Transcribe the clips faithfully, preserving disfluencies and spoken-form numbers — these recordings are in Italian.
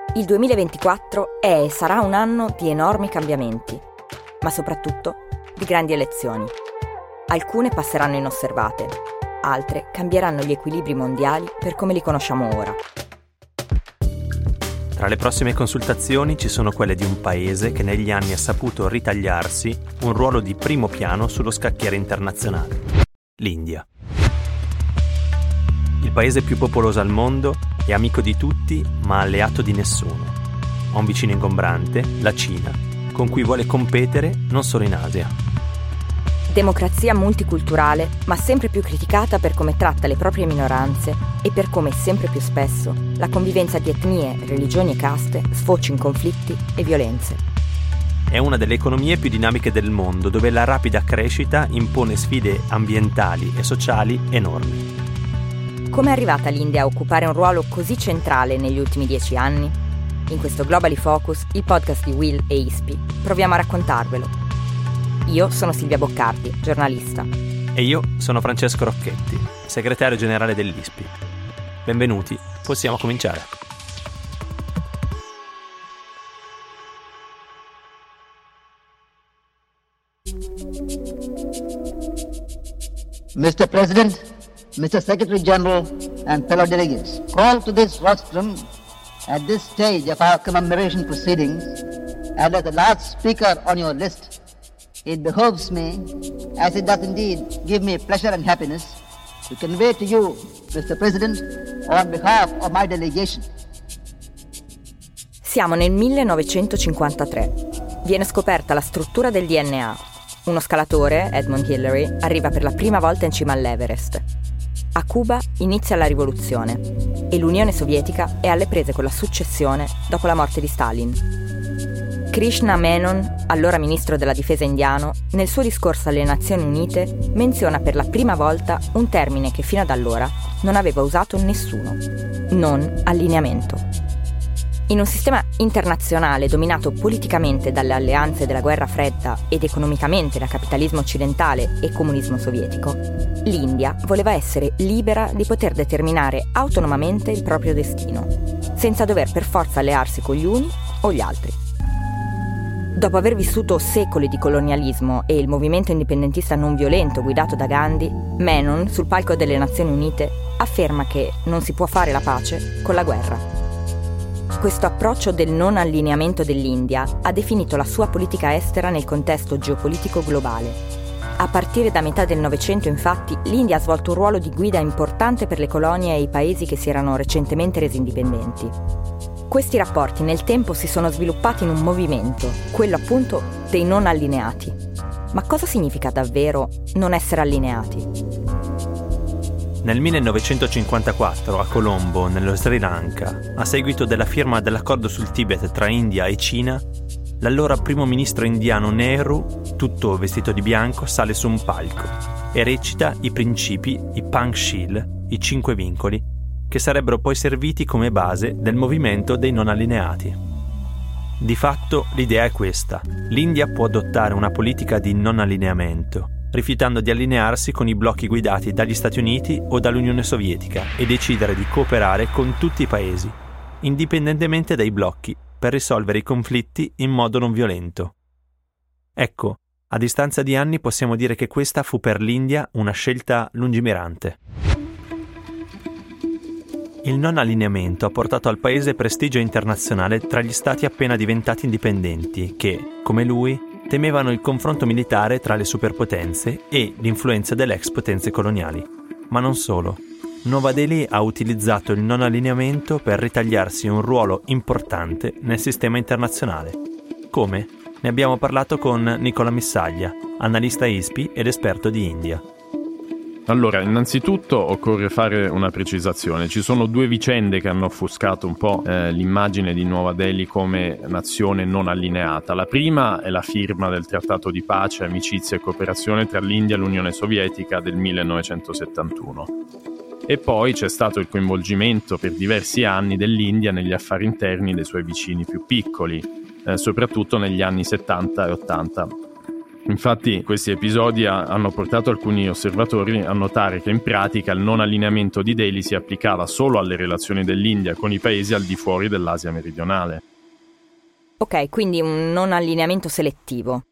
Il duemilaventiquattro è e sarà un anno di enormi cambiamenti, ma soprattutto di grandi elezioni. Alcune passeranno inosservate, altre cambieranno gli equilibri mondiali per come li conosciamo ora. Tra le prossime consultazioni ci sono quelle di un paese che negli anni ha saputo ritagliarsi un ruolo di primo piano sullo scacchiere internazionale: l'India. Il paese più popoloso al mondo è amico di tutti, ma alleato di nessuno. Ha un vicino ingombrante, la Cina, con cui vuole competere non solo in Asia. Democrazia multiculturale, ma sempre più criticata per come tratta le proprie minoranze e per come sempre più spesso la convivenza di etnie, religioni e caste sfocia in conflitti e violenze. È una delle economie più dinamiche del mondo, dove la rapida crescita impone sfide ambientali e sociali enormi. Come è arrivata l'India a occupare un ruolo così centrale negli ultimi dieci anni? In questo Globally Focus, il podcast di Will e Ispi, proviamo a raccontarvelo. Io sono Silvia Boccardi, giornalista. E io sono Francesco Rocchetti, segretario generale dell'I S P I. Benvenuti, possiamo cominciare. mister President, mister Secretary General and fellow delegates, call to this rostrum at this stage of our commemoration proceedings, and as the last speaker on your list, it behoves me, as it does indeed give me pleasure and happiness, to convey to you, mister President, on behalf of my delegation. Siamo nel millenovecentocinquantatré. Viene scoperta la struttura del D N A. Uno scalatore, Edmund Hillary, arriva per la prima volta in cima all'Everest. A Cuba inizia la rivoluzione e l'Unione Sovietica è alle prese con la successione dopo la morte di Stalin. Krishna Menon, allora ministro della difesa indiano, nel suo discorso alle Nazioni Unite menziona per la prima volta un termine che fino ad allora non aveva usato nessuno: non allineamento. In un sistema internazionale dominato politicamente dalle alleanze della guerra fredda ed economicamente da capitalismo occidentale e comunismo sovietico, l'India voleva essere libera di poter determinare autonomamente il proprio destino, senza dover per forza allearsi con gli uni o gli altri. Dopo aver vissuto secoli di colonialismo e il movimento indipendentista non violento guidato da Gandhi, Menon, sul palco delle Nazioni Unite, afferma che non si può fare la pace con la guerra. Questo approccio del non allineamento dell'India ha definito la sua politica estera nel contesto geopolitico globale. A partire da metà del Novecento, infatti, l'India ha svolto un ruolo di guida importante per le colonie e i paesi che si erano recentemente resi indipendenti. Questi rapporti nel tempo si sono sviluppati in un movimento, quello appunto dei non allineati. Ma cosa significa davvero non essere allineati? Nel millenovecentocinquantaquattro, a Colombo, nello Sri Lanka, a seguito della firma dell'accordo sul Tibet tra India e Cina, l'allora primo ministro indiano Nehru, tutto vestito di bianco, sale su un palco e recita i principi, i Panchshil, i cinque vincoli, che sarebbero poi serviti come base del movimento dei non allineati. Di fatto, l'idea è questa: l'India può adottare una politica di non allineamento, rifiutando di allinearsi con i blocchi guidati dagli Stati Uniti o dall'Unione Sovietica e decidere di cooperare con tutti i paesi, indipendentemente dai blocchi, per risolvere i conflitti in modo non violento. Ecco, a distanza di anni possiamo dire che questa fu per l'India una scelta lungimirante. Il non allineamento ha portato al paese prestigio internazionale tra gli stati appena diventati indipendenti che, come lui, temevano il confronto militare tra le superpotenze e l'influenza delle ex potenze coloniali. Ma non solo. Nuova Delhi ha utilizzato il non allineamento per ritagliarsi un ruolo importante nel sistema internazionale. Come? Ne abbiamo parlato con Nicola Missaglia, analista I S P I ed esperto di India. Allora, innanzitutto occorre fare una precisazione. Ci sono due vicende che hanno offuscato un po' eh, l'immagine di Nuova Delhi come nazione non allineata. La prima è la firma del Trattato di pace, amicizia e cooperazione tra l'India e l'Unione Sovietica del millenovecentosettantuno. E poi c'è stato il coinvolgimento per diversi anni dell'India negli affari interni dei suoi vicini più piccoli, eh, soprattutto negli anni settanta e ottanta. Infatti questi episodi hanno portato alcuni osservatori a notare che in pratica il non allineamento di Delhi si applicava solo alle relazioni dell'India con i paesi al di fuori dell'Asia meridionale. Ok, quindi un non allineamento selettivo.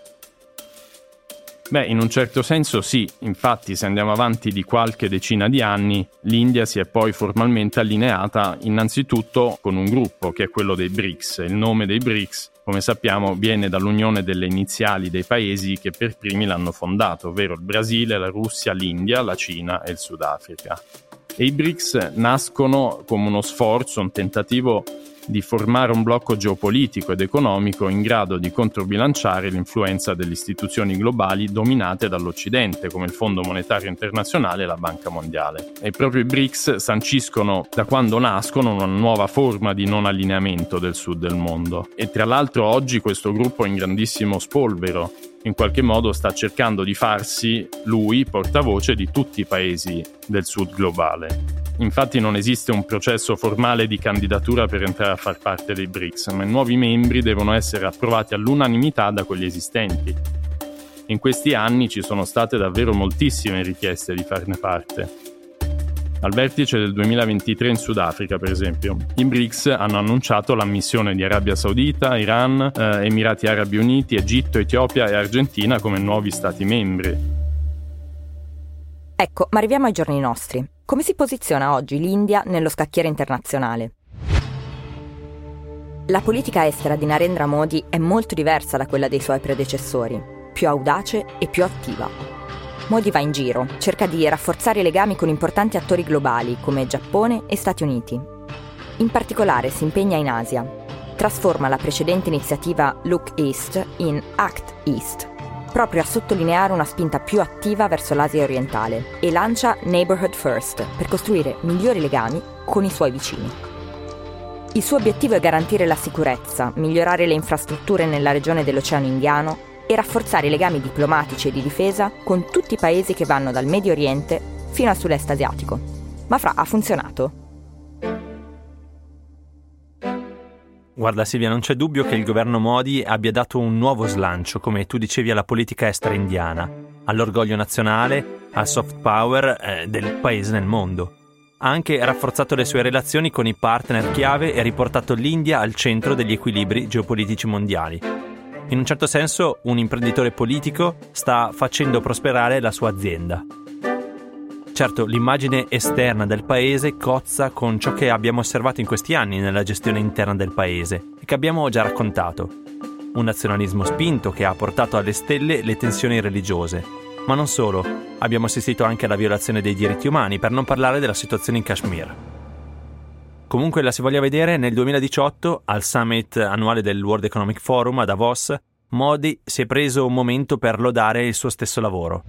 Beh, in un certo senso sì, infatti se andiamo avanti di qualche decina di anni, l'India si è poi formalmente allineata innanzitutto con un gruppo che è quello dei BRICS. Il nome dei BRICS, come sappiamo, viene dall'unione delle iniziali dei paesi che per primi l'hanno fondato, ovvero il Brasile, la Russia, l'India, la Cina e il Sudafrica. E i BRICS nascono come uno sforzo, un tentativo di formare un blocco geopolitico ed economico in grado di controbilanciare l'influenza delle istituzioni globali dominate dall'Occidente, come il Fondo Monetario Internazionale e la Banca Mondiale. E proprio i BRICS sanciscono da quando nascono una nuova forma di non allineamento del sud del mondo. E tra l'altro oggi questo gruppo è in grandissimo spolvero. In qualche modo sta cercando di farsi lui portavoce di tutti i paesi del sud globale. Infatti non esiste un processo formale di candidatura per entrare a far parte dei BRICS, ma i nuovi membri devono essere approvati all'unanimità da quelli esistenti. In questi anni ci sono state davvero moltissime richieste di farne parte. Al vertice del duemilaventitré in Sudafrica, per esempio, i BRICS hanno annunciato l'ammissione di Arabia Saudita, Iran, eh, Emirati Arabi Uniti, Egitto, Etiopia e Argentina come nuovi stati membri. Ecco, ma arriviamo ai giorni nostri. Come si posiziona oggi l'India nello scacchiere internazionale? La politica estera di Narendra Modi è molto diversa da quella dei suoi predecessori, più audace e più attiva. Modi va in giro, cerca di rafforzare i legami con importanti attori globali come Giappone e Stati Uniti. In particolare si impegna in Asia. Trasforma la precedente iniziativa Look East in Act East, proprio a sottolineare una spinta più attiva verso l'Asia orientale, e lancia Neighborhood First per costruire migliori legami con i suoi vicini. Il suo obiettivo è garantire la sicurezza, migliorare le infrastrutture nella regione dell'Oceano Indiano e rafforzare i legami diplomatici e di difesa con tutti i paesi che vanno dal Medio Oriente fino al sud-est asiatico. Ma Fra, ha funzionato? Guarda Silvia, non c'è dubbio che il governo Modi abbia dato un nuovo slancio, come tu dicevi, alla politica estera indiana, all'orgoglio nazionale, al soft power eh, del paese nel mondo. Ha anche rafforzato le sue relazioni con i partner chiave e riportato l'India al centro degli equilibri geopolitici mondiali. In un certo senso, un imprenditore politico sta facendo prosperare la sua azienda. Certo, l'immagine esterna del paese cozza con ciò che abbiamo osservato in questi anni nella gestione interna del paese e che abbiamo già raccontato. Un nazionalismo spinto che ha portato alle stelle le tensioni religiose. Ma non solo, abbiamo assistito anche alla violazione dei diritti umani, per non parlare della situazione in Kashmir. Comunque la si voglia vedere, nel duemiladiciotto, al summit annuale del World Economic Forum a Davos, Modi si è preso un momento per lodare il suo stesso lavoro.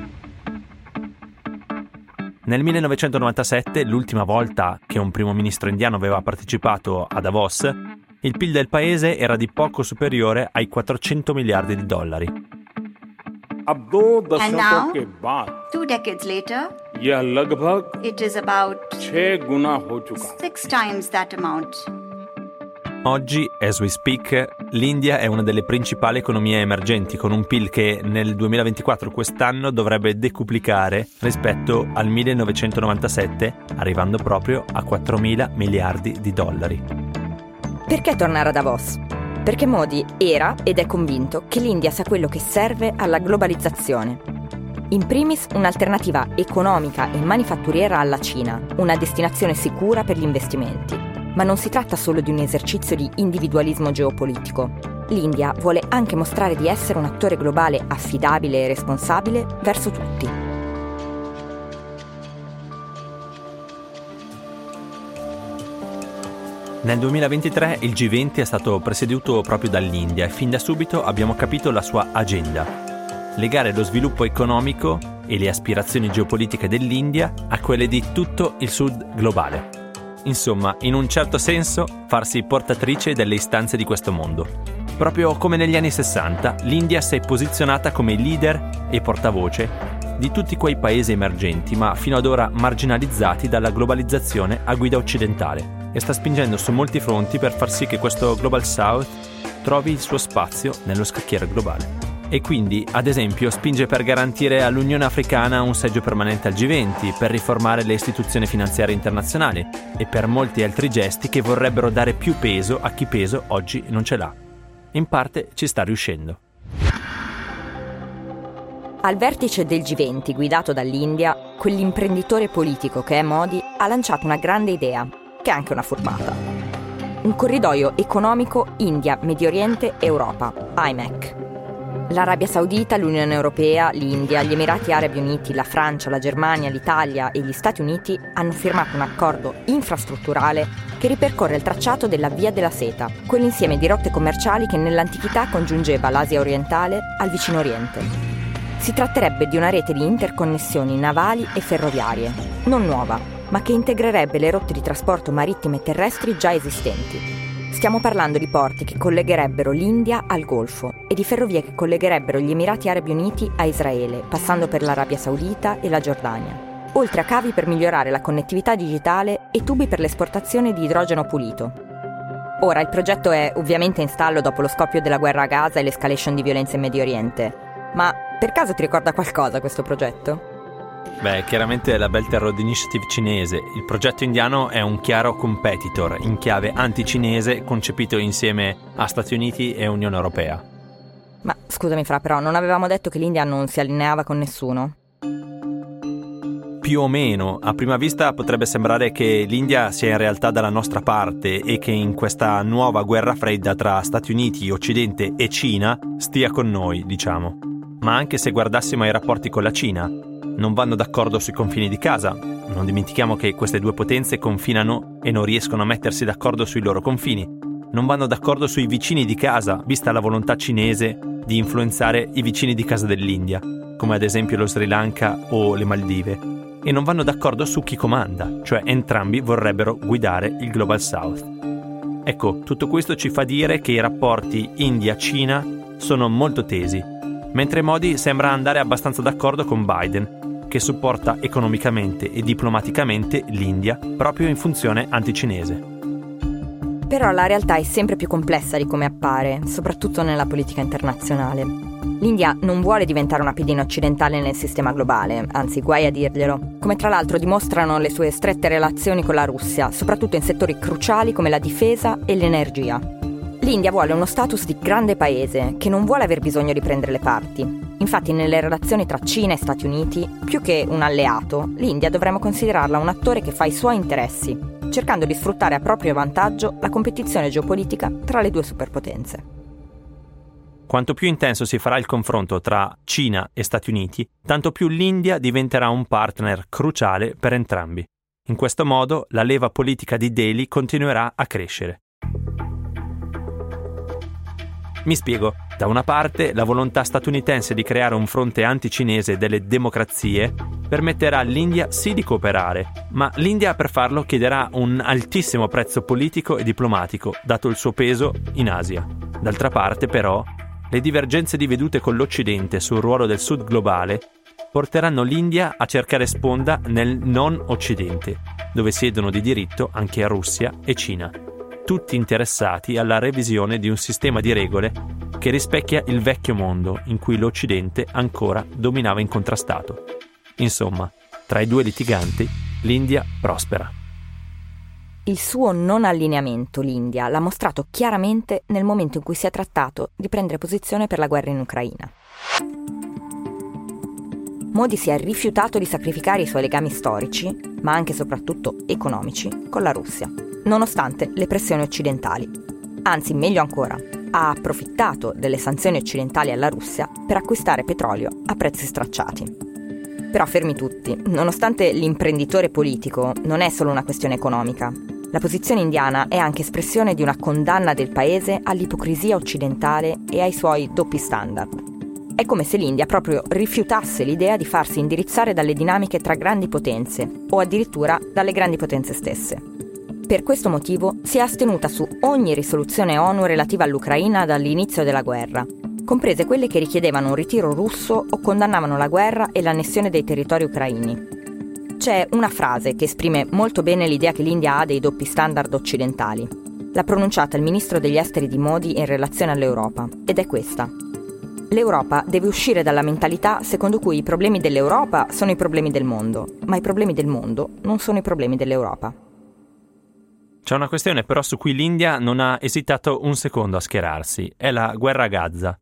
Nel millenovecentonovantasette, l'ultima volta che un primo ministro indiano aveva partecipato a Davos, il P I L del paese era di poco superiore ai quattrocento miliardi di dollari. And now, two decades later, it is about six times that amount. Oggi, as we speak, l'India è una delle principali economie emergenti, con un P I L che nel duemilaventiquattro, quest'anno, dovrebbe decuplicare rispetto al millenovecentonovantasette, arrivando proprio a quattromila miliardi di dollari. Perché tornare a Davos? Perché Modi era ed è convinto che l'India sia quello che serve alla globalizzazione. In primis un'alternativa economica e manifatturiera alla Cina, una destinazione sicura per gli investimenti. Ma non si tratta solo di un esercizio di individualismo geopolitico. L'India vuole anche mostrare di essere un attore globale affidabile e responsabile verso tutti. Nel duemilaventitré il G venti è stato presieduto proprio dall'India e fin da subito abbiamo capito la sua agenda: legare lo sviluppo economico e le aspirazioni geopolitiche dell'India a quelle di tutto il sud globale. Insomma, in un certo senso, farsi portatrice delle istanze di questo mondo. Proprio come negli anni sessanta, l'India si è posizionata come leader e portavoce di tutti quei paesi emergenti, ma fino ad ora marginalizzati dalla globalizzazione a guida occidentale, e sta spingendo su molti fronti per far sì che questo Global South trovi il suo spazio nello scacchiere globale. E quindi, ad esempio, spinge per garantire all'Unione Africana un seggio permanente al G venti, per riformare le istituzioni finanziarie internazionali e per molti altri gesti che vorrebbero dare più peso a chi peso oggi non ce l'ha. In parte ci sta riuscendo. Al vertice del G venti, guidato dall'India, quell'imprenditore politico che è Modi ha lanciato una grande idea, che è anche una furbata. Un corridoio economico India, Medio Oriente, Europa, I M E C. L'Arabia Saudita, l'Unione Europea, l'India, gli Emirati Arabi Uniti, la Francia, la Germania, l'Italia e gli Stati Uniti hanno firmato un accordo infrastrutturale che ripercorre il tracciato della Via della Seta, quell'insieme di rotte commerciali che nell'antichità congiungeva l'Asia orientale al Vicino Oriente. Si tratterebbe di una rete di interconnessioni navali e ferroviarie, non nuova, ma che integrerebbe le rotte di trasporto marittime e terrestri già esistenti. Stiamo parlando di porti che collegherebbero l'India al Golfo e di ferrovie che collegherebbero gli Emirati Arabi Uniti a Israele, passando per l'Arabia Saudita e la Giordania, oltre a cavi per migliorare la connettività digitale e tubi per l'esportazione di idrogeno pulito. Ora, il progetto è ovviamente in stallo dopo lo scoppio della guerra a Gaza e l'escalation di violenza in Medio Oriente, ma per caso ti ricorda qualcosa questo progetto? Beh, chiaramente è la Belt and Road Initiative cinese. Il progetto indiano è un chiaro competitor in chiave anticinese, concepito insieme a Stati Uniti e Unione Europea. Ma scusami Fra, però non avevamo detto che l'India non si allineava con nessuno? Più o meno. A prima vista potrebbe sembrare che l'India sia in realtà dalla nostra parte e che in questa nuova guerra fredda tra Stati Uniti, Occidente e Cina stia con noi, diciamo. Ma anche se guardassimo ai rapporti con la Cina, non vanno d'accordo sui confini di casa. Non dimentichiamo che queste due potenze confinano e non riescono a mettersi d'accordo sui loro confini. Non vanno d'accordo sui vicini di casa, vista la volontà cinese di influenzare i vicini di casa dell'India, come ad esempio lo Sri Lanka o le Maldive. E non vanno d'accordo su chi comanda, cioè entrambi vorrebbero guidare il Global South. Ecco, tutto questo ci fa dire che i rapporti India-Cina sono molto tesi, mentre Modi sembra andare abbastanza d'accordo con Biden, che supporta economicamente e diplomaticamente l'India proprio in funzione anticinese. Però la realtà è sempre più complessa di come appare, soprattutto nella politica internazionale. L'India non vuole diventare una pedina occidentale nel sistema globale, anzi guai a dirglielo, come tra l'altro dimostrano le sue strette relazioni con la Russia, soprattutto in settori cruciali come la difesa e l'energia. L'India vuole uno status di grande paese, che non vuole aver bisogno di prendere le parti. Infatti nelle relazioni tra Cina e Stati Uniti, più che un alleato, l'India dovremmo considerarla un attore che fa i suoi interessi, cercando di sfruttare a proprio vantaggio la competizione geopolitica tra le due superpotenze. Quanto più intenso si farà il confronto tra Cina e Stati Uniti, tanto più l'India diventerà un partner cruciale per entrambi. In questo modo la leva politica di Delhi continuerà a crescere. Mi spiego. Da una parte, la volontà statunitense di creare un fronte anticinese delle democrazie permetterà all'India sì di cooperare, ma l'India per farlo chiederà un altissimo prezzo politico e diplomatico, dato il suo peso in Asia. D'altra parte, però, le divergenze di vedute con l'Occidente sul ruolo del Sud globale porteranno l'India a cercare sponda nel non Occidente, dove siedono di diritto anche Russia e Cina, tutti interessati alla revisione di un sistema di regole che rispecchia il vecchio mondo in cui l'Occidente ancora dominava incontrastato. Insomma, tra i due litiganti, l'India prospera. Il suo non allineamento, l'India, l'ha mostrato chiaramente nel momento in cui si è trattato di prendere posizione per la guerra in Ucraina. Modi si è rifiutato di sacrificare i suoi legami storici, ma anche e soprattutto economici, con la Russia, nonostante le pressioni occidentali. Anzi, meglio ancora, ha approfittato delle sanzioni occidentali alla Russia per acquistare petrolio a prezzi stracciati. Però fermi tutti, nonostante l'imprenditore politico non è solo una questione economica. La posizione indiana è anche espressione di una condanna del paese all'ipocrisia occidentale e ai suoi doppi standard. È come se l'India proprio rifiutasse l'idea di farsi indirizzare dalle dinamiche tra grandi potenze, o addirittura dalle grandi potenze stesse. Per questo motivo si è astenuta su ogni risoluzione ONU relativa all'Ucraina dall'inizio della guerra, comprese quelle che richiedevano un ritiro russo o condannavano la guerra e l'annessione dei territori ucraini. C'è una frase che esprime molto bene l'idea che l'India ha dei doppi standard occidentali. L'ha pronunciata il ministro degli esteri di Modi in relazione all'Europa, ed è questa. L'Europa deve uscire dalla mentalità secondo cui i problemi dell'Europa sono i problemi del mondo, ma i problemi del mondo non sono i problemi dell'Europa. C'è una questione però su cui l'India non ha esitato un secondo a schierarsi, è la guerra a Gaza.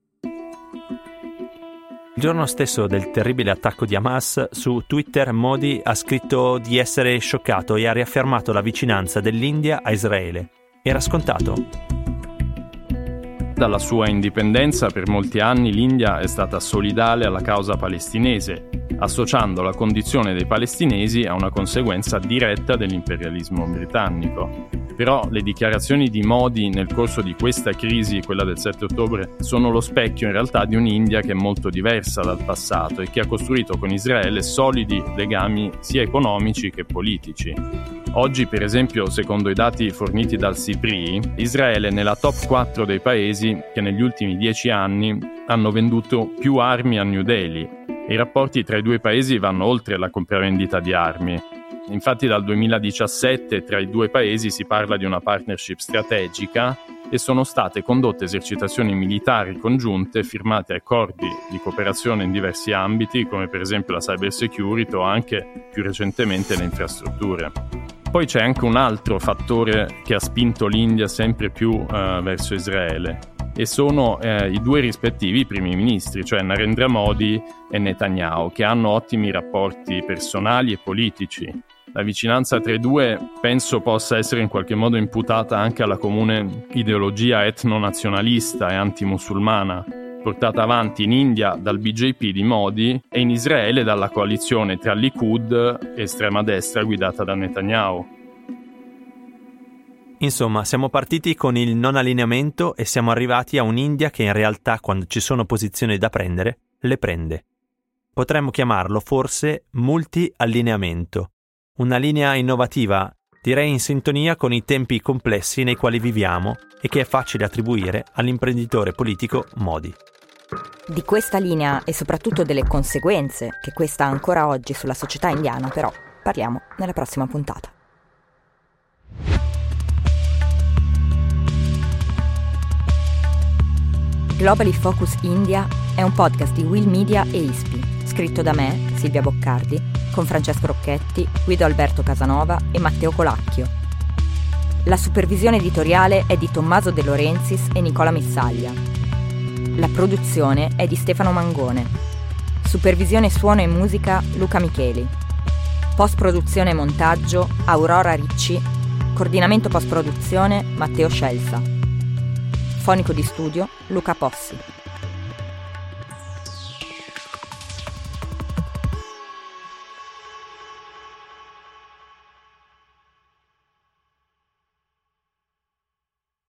Il giorno stesso del terribile attacco di Hamas, su Twitter Modi ha scritto di essere scioccato e ha riaffermato la vicinanza dell'India a Israele. Era scontato? Dalla sua indipendenza per molti anni l'India è stata solidale alla causa palestinese, associando la condizione dei palestinesi a una conseguenza diretta dell'imperialismo britannico. Però le dichiarazioni di Modi nel corso di questa crisi, quella del sette ottobre, sono lo specchio in realtà di un'India che è molto diversa dal passato e che ha costruito con Israele solidi legami sia economici che politici. Oggi, per esempio, secondo i dati forniti dal SIPRI, Israele è nella top quattro dei paesi che negli ultimi dieci anni hanno venduto più armi a New Delhi e i rapporti tra i due paesi vanno oltre la compravendita di armi. Infatti dal duemiladiciassette tra i due paesi si parla di una partnership strategica e sono state condotte esercitazioni militari congiunte, firmate accordi di cooperazione in diversi ambiti, come per esempio la cyber security o anche più recentemente le infrastrutture. Poi c'è anche un altro fattore che ha spinto l'India sempre più eh, verso Israele e sono eh, i due rispettivi primi ministri, cioè Narendra Modi e Netanyahu, che hanno ottimi rapporti personali e politici. La vicinanza tra i due penso possa essere in qualche modo imputata anche alla comune ideologia etno-nazionalista e antimusulmana, portata avanti in India dal B J P di Modi e in Israele dalla coalizione tra Likud e estrema destra guidata da Netanyahu. Insomma, siamo partiti con il non allineamento e siamo arrivati a un'India che in realtà, quando ci sono posizioni da prendere, le prende. Potremmo chiamarlo forse multi-allineamento. Una linea innovativa, direi in sintonia con i tempi complessi nei quali viviamo e che è facile attribuire all'imprenditore politico Modi. Di questa linea e soprattutto delle conseguenze che questa ha ancora oggi sulla società indiana, però, parliamo nella prossima puntata. Globally Focus India è un podcast di Will Media e I S P I, scritto da me, Silvia Boccardi, con Francesco Rocchetti, Guido Alberto Casanova e Matteo Colacchio. La supervisione editoriale è di Tommaso De Laurentiis e Nicola Missaglia. La produzione è di Stefano Mangone. Supervisione suono e musica Luca Micheli. Post-produzione e montaggio Aurora Ricci. Coordinamento post-produzione Matteo Scelsa. Fonico di studio Luca Possi.